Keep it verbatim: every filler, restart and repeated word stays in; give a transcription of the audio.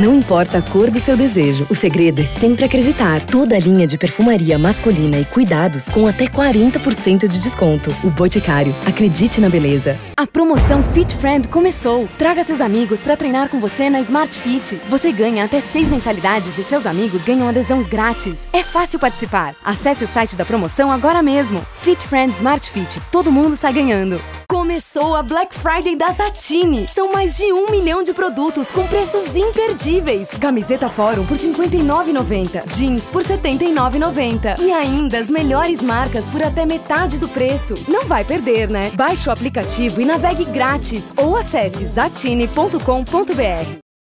Não importa a cor do seu desejo, o segredo é sempre acreditar. Toda a linha de perfumaria masculina e cuidados com até quarenta por cento de desconto. O Boticário, acredite na beleza. A promoção Fit Friend começou. Traga seus amigos para treinar com você na Smart Fit. Você ganha até seis mensalidades e seus amigos ganham adesão grátis. É fácil participar. Acesse o site da promoção agora mesmo. Fit Friend Smart Fit. Todo mundo sai ganhando. Começou a Black Friday da Satine. São mais de um milhão de produtos com preços imperdíveis. Camiseta Fórum por cinquenta e nove reais e noventa centavos. Jeans por setenta e nove reais e noventa centavos. E ainda as melhores marcas por até metade do preço. Não vai perder, né? Baixe o aplicativo e navegue grátis ou acesse zatine ponto com ponto br.